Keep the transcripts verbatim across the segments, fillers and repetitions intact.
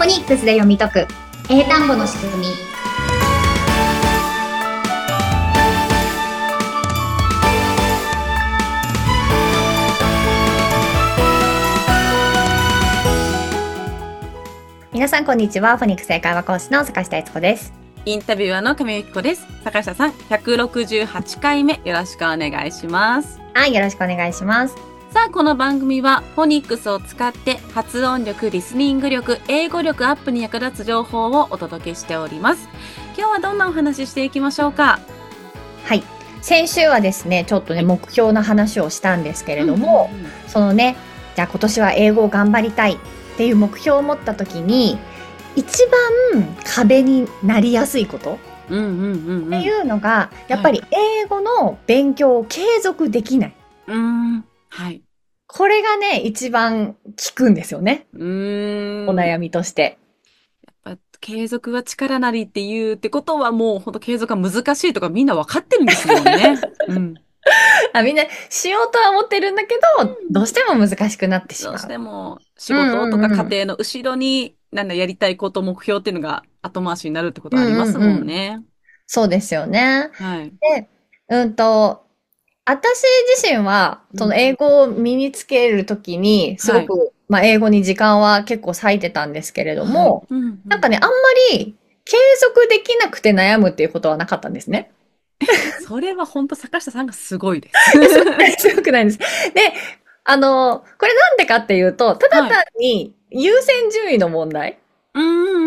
ニックスで読み解く英単語の仕組み。皆さんこんにちは。フォニックス英会話講師の坂下悦子です。 インタビュアーの亀井由紀子です。坂下さん、ひゃくろくじゅうはちかいめよろしくお願いします。 はい、よろしくお願いします。 さあ、この番組はフォニックスを使って発音力、リスニング力、英語力アップに役立つ情報をお届けしております。今日はどんなお話ししていきましょうか？ はい、先週はですね、ちょっとね目標の話をしたんですけれども、うんうんうん、そのね、じゃあ今年は英語を頑張りたいっていう目標を持った時に一番壁になりやすいことっていうのが、やっぱり英語の勉強を継続できない。 うーん、はい。 これがね、一番効くんですよね。 うーん。 お悩みとして。 やっぱ継続は力なりっていうってことは、もう本当継続は難しいとかみんな分かってるんですもんね。うん。 あ、みんなしようとは思ってるんだけど、うん、どうしても難しくなってしまう。 どうしても仕事とか家庭の後ろに、なんだやりたいこと、目標っていうのが後回しになるってことありますもんね。 うんうんうん、そうですよね。 はい。 で、うんと、私自身は、その英語を身につけるときに、すごく、はい、まあ英語に時間は結構割いてたんですけれども、はい、うんうん、なんかね、あんまり継続できなくて悩むっていうことはなかったんですね。 それは本当坂下さんがすごいです。 すごくないです。で、あの、これなんでかっていうと、ただ単に優先順位の問題。 うんうんうんうん。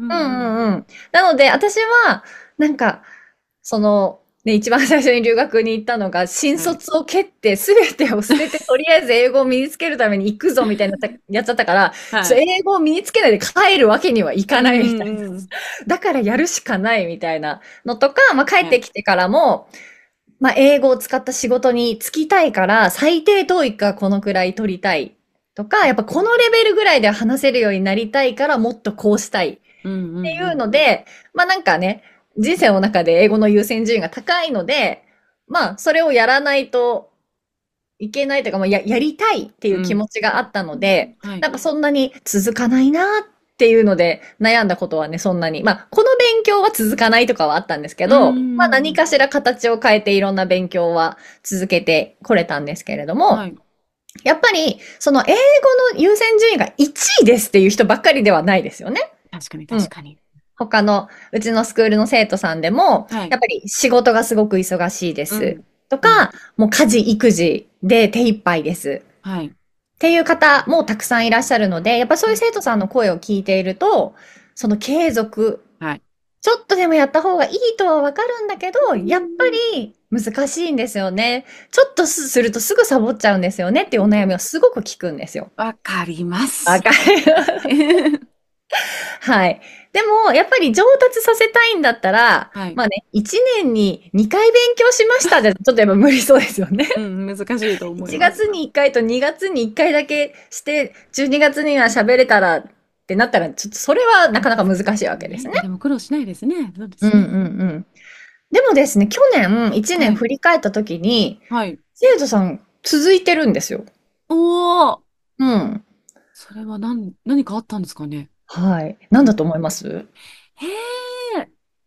うんうんうん。なので、私は、なんか、その、ね、一番最初に留学に行ったのが、新卒を蹴ってすべてを捨てて、とりあえず英語を身につけるために行くぞみたいなやっちゃったから、はい、英語を身につけないで帰るわけにはいかないみたいな。うんうん、だからやるしかないみたいなのとか、まあ帰ってきてからも、はい、まあ英語を使った仕事に就きたいから、最低トーイックはこのくらい取りたいとか、やっぱこのレベルぐらいで話せるようになりたいからもっとこうしたいっていうので、うんうんうん、まあなんかね、人生の中で英語の優先順位が高いので、まあ、それをやらないといけないというか、まあ、や、やりたいっていう気持ちがあったので、うんはい、なんかそんなに続かないなっていうので悩んだことはね、そんなに。まあ、この勉強は続かないとかはあったんですけど、まあ何かしら形を変えていろんな勉強は続けてこれたんですけれども、はい、やっぱり、その英語の優先順位がいちいですっていう人ばっかりではないですよね。 確かに確かに。うん、 他の、うちのスクールの生徒さんでも、はい、やっぱり仕事がすごく忙しいです。うん、とか、うん、もう家事、育児で手一杯です。はい。っていう方もたくさんいらっしゃるので、やっぱそういう生徒さんの声を聞いていると、その継続。はい。ちょっとでもやった方がいいとはわかるんだけど、やっぱり難しいんですよね。ちょっとするとすぐサボっちゃうんですよねっていうお悩みをすごく聞くんですよ。 わかります。 わかります。はい。でも、やっぱり上達させたいんだったら、はい、まあね、いちねんににかい勉強しましたじゃ、ちょっとやっぱ無理そうですよね。 うん、難しいと思います。 いちがつにいっかいとにがつにいっかいだけして、じゅうにがつには喋れたらってなったら、ちょっとそれはなかなか難しいわけですね。 でも苦労しないですね。 そうですね。うんうんうん。でもですね、去年いちねん振り返った時に、はい、生徒さん続いてるんですよ。 おー。 うん。 それは何、何かあったんですかね。 はい。何だと思います？ へえ。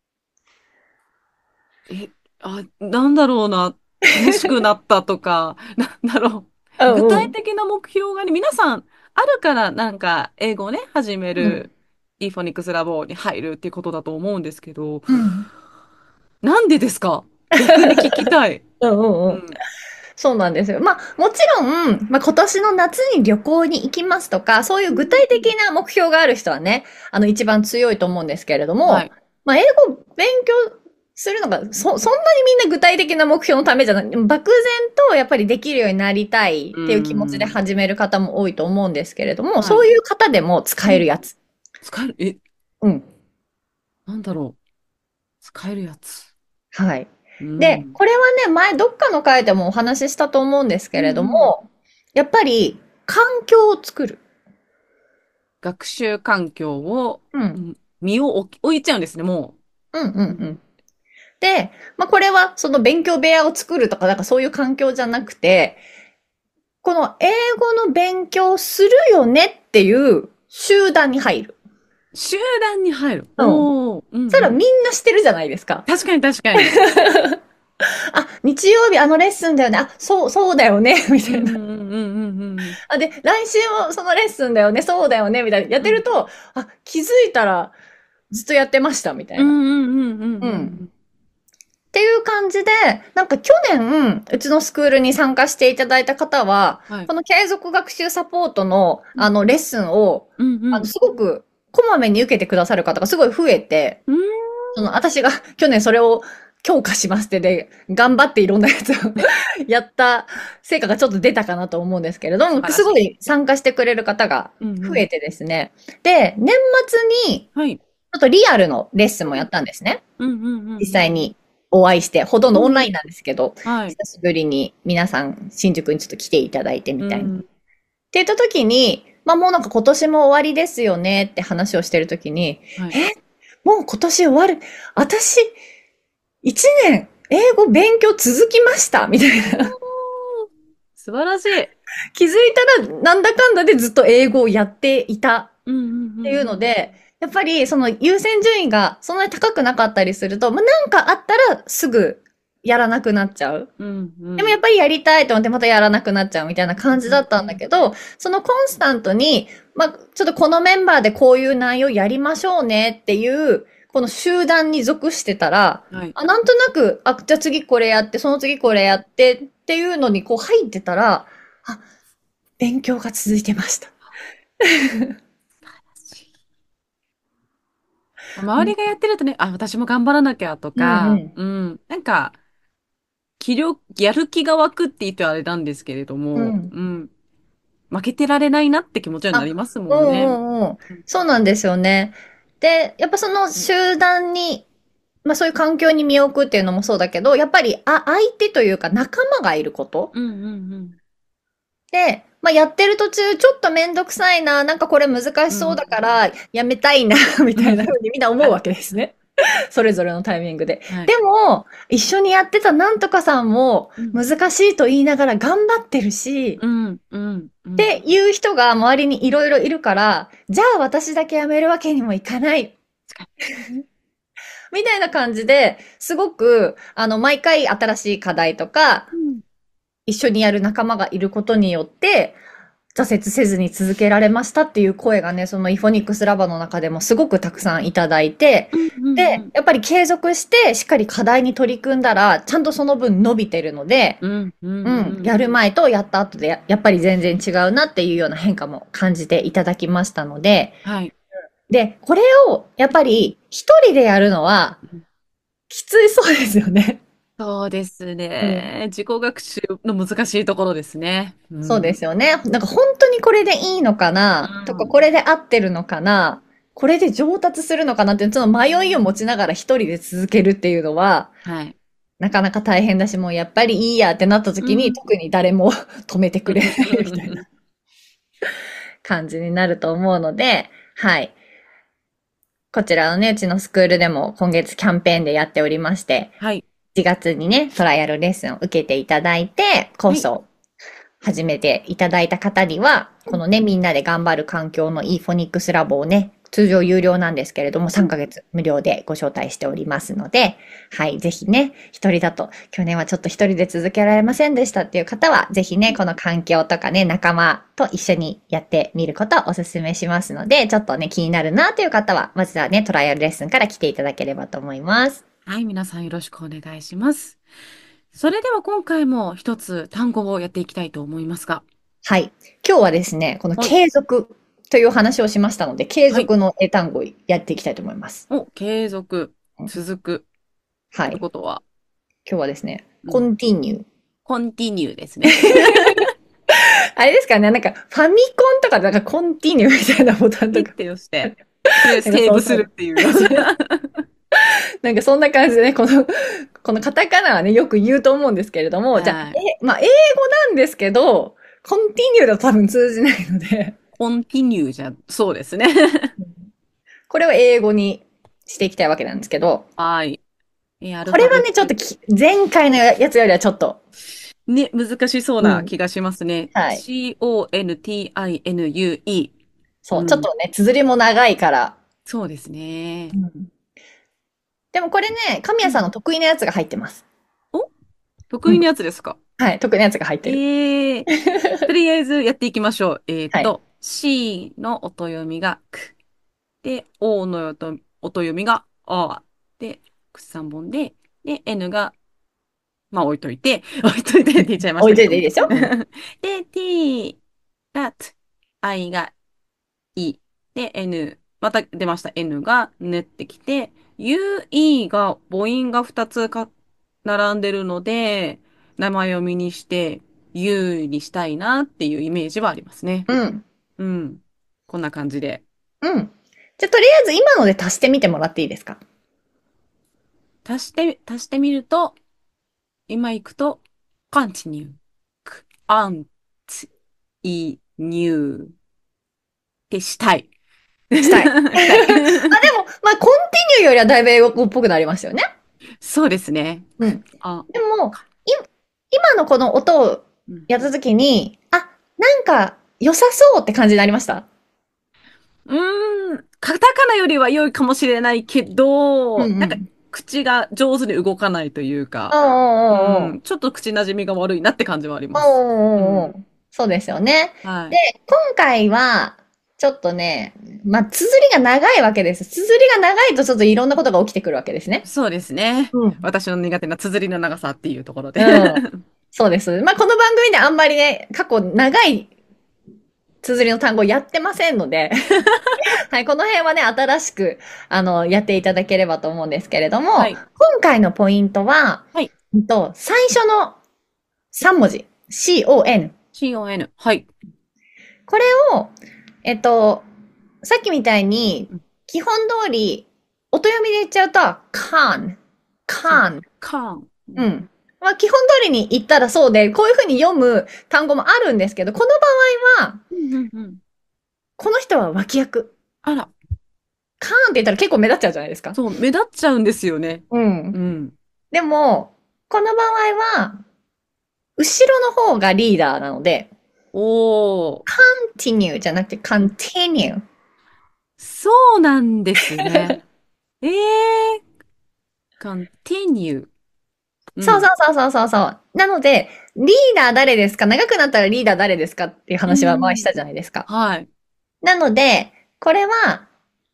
え、あ、なんだろうな。楽しくなったとか、なんだろう。具体的な目標がね、皆さんあるからなんか英語をね、始める、うん、イーフォニックスラボに入るっていうことだと思うんですけど、うん、なんでですか？逆に聞きたい。 うんうんうん。うんそうなんですよ。まあ、もちろん、まあ、今年の夏に旅行に行きますとか、そういう具体的な目標がある人はね、あの、一番強いと思うんですけれども、はい、まあ、英語勉強するのが、そ、そんなにみんな具体的な目標のためじゃない、漠然とやっぱりできるようになりたいっていう気持ちで始める方も多いと思うんですけれども、そういう方でも使えるやつ。 使える、えうん。なんだろう。使えるやつ。 はい。で、これはね、前どっかの回でもお話ししたと思うんですけれども、うん、やっぱり環境を作る。 学習環境を、うん、身を置いちゃうんですね、もう。うんうんうん。で、まあ、これはその勉強部屋を作るとか、なんかそういう環境じゃなくて、この英語の勉強するよねっていう集団に入る。 集団に入る。 うん。 おー、うん、 そしたらみんうん。 なしてるじゃないですか。 確かに確かに。 あ、日曜日あのレッスンだよね。あ、そう、そうだよね。みたいな。 うんうんうんうんうんうん。 あ、で、来週もそのレッスンだよね。そうだよね。みたいな。やっうん。 てると、あ、気づいたらずっとやってました。みたうんいな。 うんうんうんうん。 うん。 っていう感じで、なんか去年、うちのスクールに参加していただいた方は、 はい。 この継続学習サポートの、 うん。 あの、レッスンを、あの、 うんうん。 すごく、こまめに受けてくださる方がすごい増えて、 うん。 その、私が去年それを強化しますってで、頑張っていろんなやつをやった成果がちょっと出たかなと思うんですけれども、 素晴らしい。 すごい参加してくれる方がうんうん。 増えてですね。で、年末に、 はい。 ちょっとリアルのレッスンもうん。 やったんですね。 うんうんうんうんうん。 実際にお会いして、ほとんどオンうん。 ラインなんですけど、 はい。 久しぶりに皆さん新宿にちょっと来ていただいてみたいな。っうん。 て言った時に、まあもうなんか今年も終わりですよねって話をしてる時に、 はい。 え、もう今年終わる。私、一年英語勉強続きましたみたいな。 おー、素晴らしい。 気づいたらなんだかんだでずっと英語をやっていたうんうんっていううんうん。 ので、やっぱりその優先順位がそんなに高くなかったりすると、まあ、なんかあったらすぐやらなくなっちゃう。 うんうん。 でもやっぱりやりたいと思ってまたやらなくなっちゃうみたいなうん感じだったんうんうん。 だけど、そのコンスタントに、まあ、ちょっとこのメンバーでこういう内容やりましょうねっていう、この集団に属してたら、 はい。 あ、なんとなく、あ、じゃあ次これやって、その次これやってっていうのにこう入ってたら、あ、勉強が続いてました。 周りがやってるとね、あ、私も頑張らなきゃとうんうか、 ん。 うん。なんか、気力、やる気が湧くって言ってあれなんですけれども、 うん。 うん。負けてられないなって気持ちになりあ、 ますもうんんね。 うんうん。 うん。 そうなんですよね。で、やっぱその集団に、まあそういう環境に身を置くっていうのもそうだけど、やっぱり、あ、相手というか仲間がいることうんうんうん。 で、まあやってる途中ちょっとめんどくさいな、なんかこれ難しそううんだからやめたいな、みたいなうん。 風にみんな思うわはい。 けですね。それぞれのタイミングで。 はい。 でも、一緒にやってたなんとかさんもうん。 難しいと言いながら頑張ってるし、 うんうんうっん。 ていう人が周りにいろいろいるから、じゃあ私だけ辞めるわけにもいかない。 確かみたいな感じで、すごく、あの、毎回新しい課題とか、 に。うん。 一緒にやる仲間がいることによって、挫折せずに続けられましたっていう声がね、そのイフォニックスラバの中でもすごくたくさんいただいて、 うんうんうで、 ん。 やっぱり継続してしっかり課題に取り組んだら、ちゃんとその分伸びてるので、 うんうんうん、 うん。 やる前とやった後でや、やっぱり全然違うなっていうような変化も感じていただきましたので、 はい。 で、これをやっぱり一人でやるのはうん。 きついそうですよね。 そうですうん。 ね。自己学習の難しいところですね。うそうでん。 すよね。なんか本当にこれでいいのかうなとか、こん。 れで合ってるのかなこれで上達するのかなっていう、その迷いを持ちながら一人で続けるっていうのは、 はい。 なかなか大変だし、もうやっぱりいいやってなった時に、 うん。 特に誰も止めてくれないみたいなうん。 感じになると思うので、はい。こちらのね、うちのスクールでも今月キャンペーンでやっておりまして、 はい。 いちがつにね、トライアルレッスンを受けていただいて、コーはい。 スを始めていただいた方には、 うん。 このね、みんなで頑張る環境のいいフォニックスラボをね、通常有料なんですけれども、3 うん。 ヶ月無料でご招待しておりますので、はい、ぜひね、一人だと、去年はちょっと一人で続けられませんでしたっていう方は、ぜひね、この環境とかね、仲間と一緒にやってみることをお勧めしますので、ちょっとね、気になるなという方は、まずはね、トライアルレッスンから来ていただければと思います。 はい。皆さんよろしくお願いします。それでは今回も一つ単語をやっていきたいと思いますが。 はい。今日はですね、このはい。 継続という話をしましたので、継はい。 続の英単語をやっていきたいと思います。 お、継続、 うん続く。というはい。 ことは、 今日はですね、 うん。 continue。 コンティニューですね。 あれですかね、なんか、ファミコンとかでなんか continue みたいなボタンとか、 ピッて押して、それをなんかセーブするそうそう。 っていうやつ。 なんかそんな感じでね、この、このカタカナはね、よく言うと思うんですけれども、じゃあ、 はい。 え、まあ、英語なんですけど、continue だと多分通じないので、 コンティニューじゃ、そうですね。 これを英語にしていきたいわけなんですけど、 はい。えーアルファベッこれはね、ちょっとト。 き前回のやつよりはちょっと、 ね、難しそううん。 な気がしますね。 はい。 コンティニュー。 そう、 うん。 ちょっとね、綴りも長いから、 そうですね。 うん。でもこれね、神うん。 谷さんの得意なやつが入ってます。 お、得意なうん。 やつですか？ はい、得意なやつが入ってる。 ええ、とりあえずやっていきましょう。えっはい。 と、C の音読みがく。で、O の音、音読みがあ。で、口さんぼんで、で、N が、まあ置いといて、置いといてって言っちゃいまし置いとたけど。 いていいですよ。うん。 で、T が T、I が E。で、N、また出ました。N がぬってきて、U、E が母音がふたつか並んでるので、名前読みにして、U にしたいなっていうイメージはありますね。 うん。 うん。こんな感じで。 うん。じゃあ、とりあえず今ので足してみてもらっていいですか？ 足して、足してみると、今行くと、continue、aunt、い、new ってしたい。 したい。 したい。 あ、でも、まあ、コンティニューよりはだいぶ英語っぽくなりますよね。 そうですね。 うん。 あ、 でも、い、今のこの音をうん。 やったときに、あ、なんか良さそうって感じになりました？ うーん、カタカナよりは良いかもしれないけど、なんかうんうん。 口が上手に動かないというおか、うーおーおーおん、ちょっと口馴染みが悪いなって感じはありー。おーます。うおーおーおん。 ー。そうですよね。で、 はい。 今回は、ちょっとね、まあ、綴りが長いわけです。綴りが長いとちょっといろんなことが起きてくるわけですね。 そうですね。 うん。 私の苦手な綴りの長さっていうところで。 うん。そうです。まあ、この番組であんまりね、過去長い綴りの単語やってませんので、はい、この辺はね、新しく、あの、やっていただければと思うんですけれども、 はい。 今回のポイントは、 はい。 うんと、最初のさん文字、シーオーエヌ。 シーオーエヌ。はい。 これを、えっと、さっきみたいに、 うん。 基本通り、音読みで言っちゃうと、can, そう。 can。 カーン。うん。 うん。まあ、基本通りに言ったらそうで、こういうふうに読む単語もあるんですけど、この場合は、 うんうんうん。 この人は脇役。 あら、 カーンって言ったら結構目立っちゃうじゃないですか。 そう、目立っちゃうんですよね。 うん。 うん。 でも、この場合は、後ろの方がリーダーなので、 おー、 continue じゃなくて continue。 そうなんですね。ええー、continue。うん。 そうそうそうそうそうそう。なので、リーダー誰ですか？長くなったらリーダー誰ですかっていうう話は前しん。 たじゃないですか。 はい。 なので、これは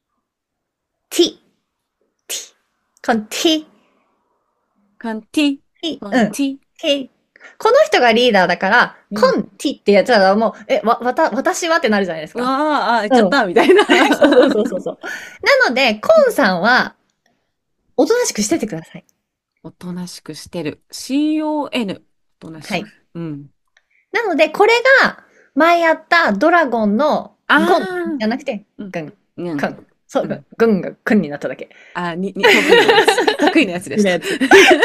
t, t, この t, conti、 t, うん。 conti。 t。この人がリーダーだから、 うん。 コン t ってやっちゃったらもう、え、わ、わた、私はってなるじゃないですうわか。 ー、あ、言っちゃうん。 った、みたいな。 そうそうそうそうそう。なので、コンさんは、おとなしくしててください。 おとなしくしてる。シーオーエヌ。おとなしく。 はい。 うん。 なので、これが、前やったドラゴンのあゴンー。 じゃなくて、 うん。 グン、 うん。 クン。そう、 うん。 グンがクンになっただけ。 あ、に、に、得意なやつ。得意なやつでした。 いいやつ。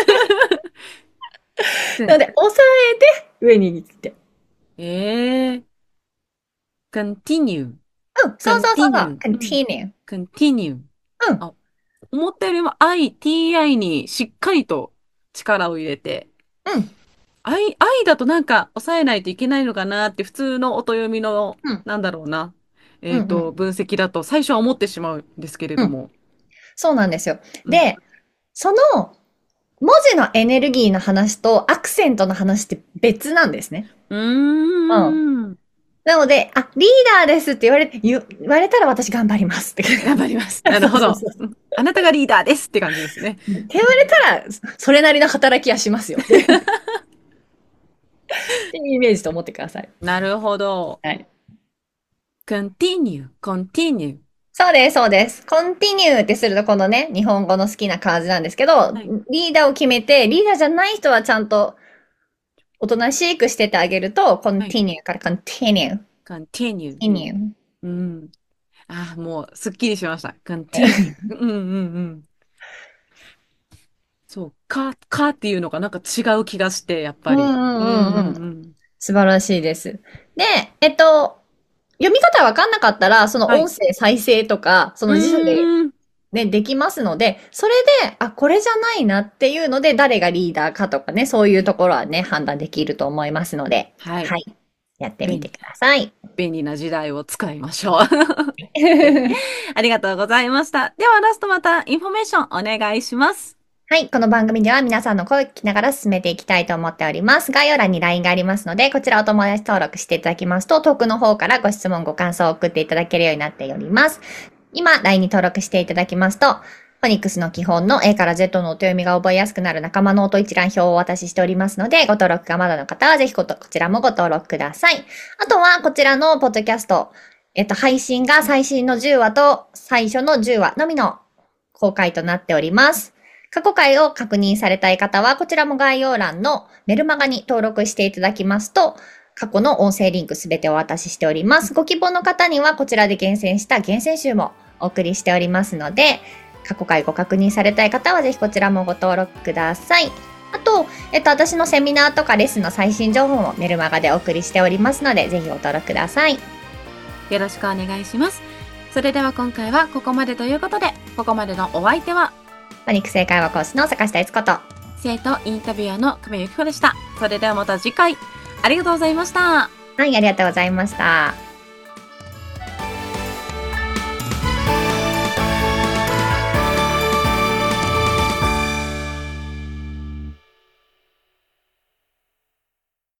うん。 なので、押さえて、上に行って。 えー、continue。 うん、そうそうそうそう。 continue。うん。 continue。 continue。 うん。 あ、思ったよりも I、ティーアイ にしっかりと力を入れて、 うん。 I、I だとなんか抑えないといけないのかなって普通の音読みの、 うん。 なんだろうな、 うん。 えっと、 うん。 分析だと最初は思ってしまうんですけれうん。 ども。 そうなんですよ。 うん。 で、その文字のエネルギーの話とアクセントの話って別なんですね。 ううん。 ーん。 なので、あ、リーダーですって言われ、言言われたら私頑張りますって。 頑張ります。なるほど。 そうそうそう。 うん、あなたがリーダーですって感じですね。 って言われたら、それなりの働きはしますよ。っていうイメージと思ってください。 なるほど。 はい。 continue, continue。 そうです、そうです。continue ってするとこのね、日本語の好きな感じなんですけど、 はい。 リーダーを決めて、リーダーじゃない人はちゃんとおとなしくしててあげると、 はい。 continue から continue。 continue。 continue。 うん。ああ、もう、すっきりしました。continue。うんうんうん。そう、か、かっていうのがなんか違う気がして、やっうんうぱり。うんうんうんうん。 んうん。 素晴らしいです。で、えっと、読み方わかんなかったら、そのはい。 音声再生とか、そうの辞書でーん。 ね、できますので、それで、あ、これじゃないなっていうので、誰がリーダーかとかね、そういうところはね、判断できると思いますので。 はい。 はい。 やってみてください。 便利な時代を使いましょう。ありがとうございました。ではラストまたインフォメーションお願いします。 はい。この番組では皆さんの声を聞きながら進めていきたいと思っております。概要欄に ライン がありますので、こちらお友達登録していただきますと、遠くの方からご質問、ご感想を送っていただけるようになっております。今、ライン に登録していただきますと、フォニックスの基本の A から Z の音読みが覚えやすくなる仲間の音一覧表をお渡ししておりますので、ご登録がまだの方はぜひこちらもご登録ください。あとは、こちらのポッドキャスト、えっと、配信が最新のじゅっわと最初のじゅっわのみの公開となっております。過去回を確認されたい方は、こちらも概要欄のメルマガに登録していただきますと、過去の音声リンクすべてお渡ししております。ご希望の方には、こちらで厳選した厳選集もお送りしておりますので、過去回ご確認されたい方は、ぜひこちらもご登録ください。あと、えっと、私のセミナーとかレッスンの最新情報もメルマガでお送りしておりますので、ぜひご登録ください。 よろしくお願いします。それでは今回はここまでということで、ここまでのお相手は、 フォニックス英会話講師の坂下悦子と、 生徒インタビュアーの亀由紀子でした。それではまた次回、ありがとうございました。 はい、ありがとうございました。